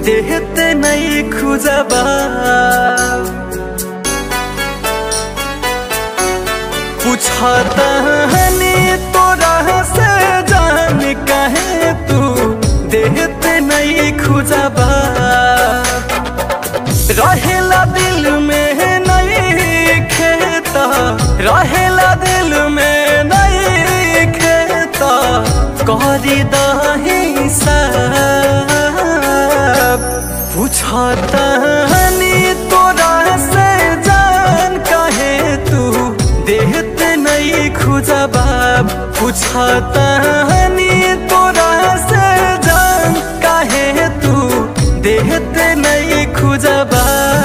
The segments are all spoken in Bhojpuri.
देहते नहीं खुजबा पूछता हनी तोरा से जान कहे तू देहते नहीं खुजबा रहेला दिल में नहीं खेता रहेला दिल में नहीं खेता करी दही सब पूछता हनी तोरा से जान कहे तू देहते नहीं खुजबा पूछता हनी तोरा से जान कहे तू देहते नहीं खुजबा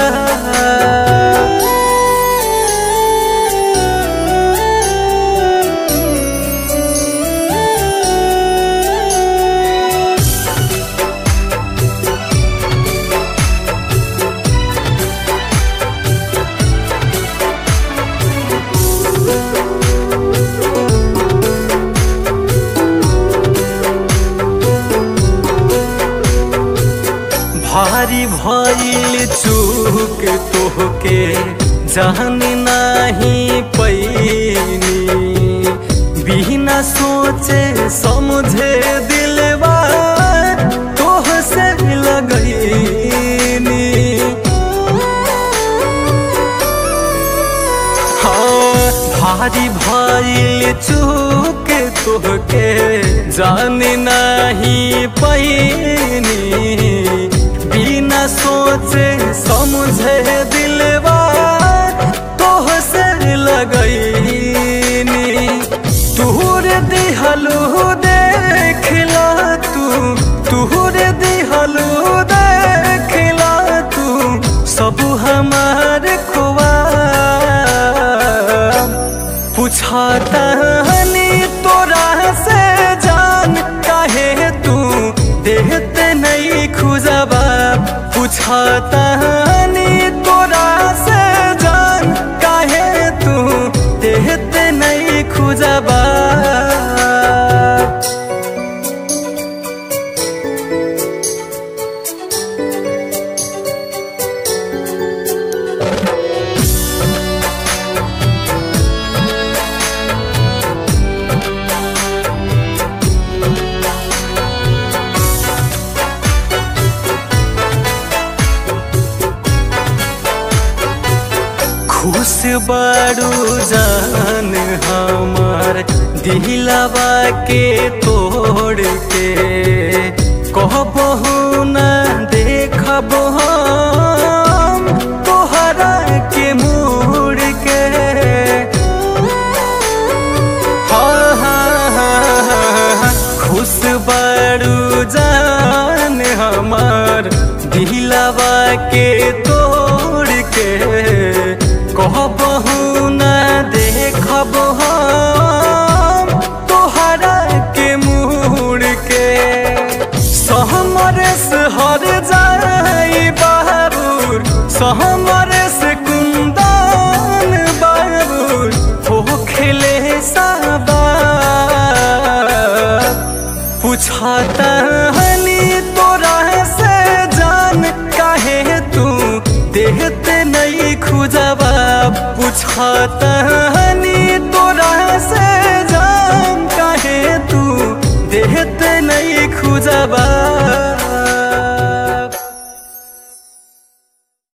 भारी भइल चूक तोहके जान नहीं पैनी बिना सोचे समझे दिलवा तोह से लगैनी हाँ भारी भइल चूक तोहके जान नहीं पैनी बिना सोचे समझे दिलवा तोह से लगैनी तूर दिहलू देखला तूर दिहलू देखला तू सब हमार खुआ पूछता हनी तोरा से जान काहे तू देहते नहीं खुजबा पूछता हनी तोरा से जान काहे तू देहते नहीं खुजबा खुश बारू जान हमार दिलवा के तोड़ के कहबहु न देखब हम तोहरा के मुड़ के हाँ हाँ हाँ खुश बारू जान हमार दिलवा के तोड़ के कहबहु न देखब हम तोहरा के मुड़ के सहमरे से हर जाई बाबूर सहमरे से कुंदन बाबूर हो खेले साबा पूछता हनी तोरा से जान काहे तू देहते नहीं खुजबा पूछता